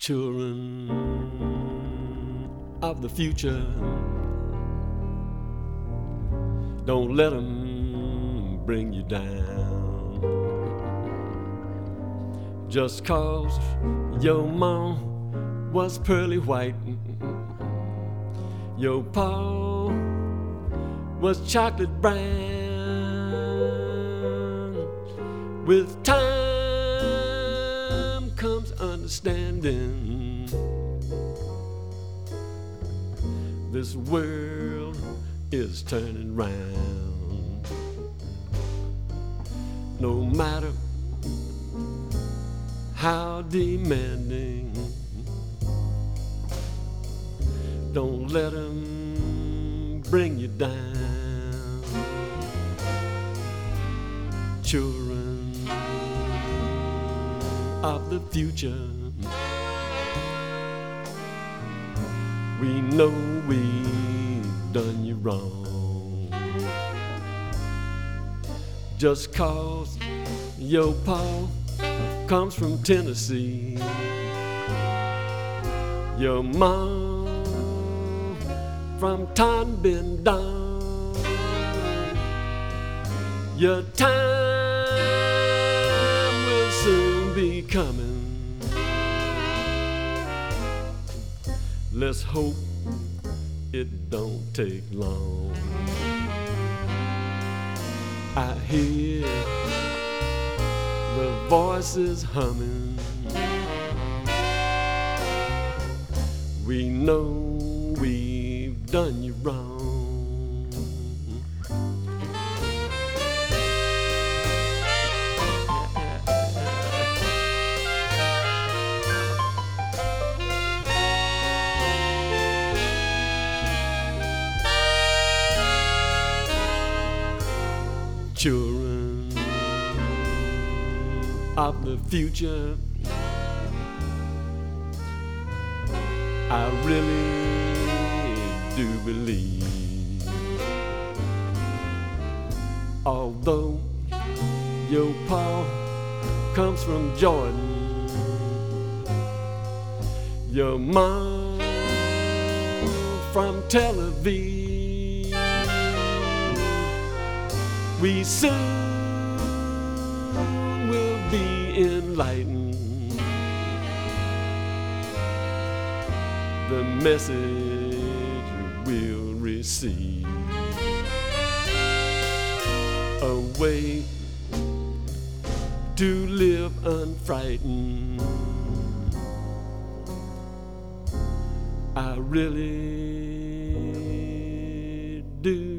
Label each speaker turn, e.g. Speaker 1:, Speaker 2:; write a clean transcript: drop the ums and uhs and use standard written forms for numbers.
Speaker 1: Children of the future, don't let them bring you down. Just 'cause your mom was pearly white, your pa was chocolate brown. With time comes understanding. This world is turning round. No matter how demanding, don't let them bring you down. Children of the future, we know we've done you wrong. Just 'cause your pa comes from Tennessee, your mom from Tonbin down, your time will soon be coming. Let's hope it don't take long. I hear the voices humming. We know we've done you wrong. Children of the future, I really do believe, although your pa comes from Jordan, your mom from Tel Aviv, we soon will be enlightened. The message we'll receive, a way to live unfrightened. I really do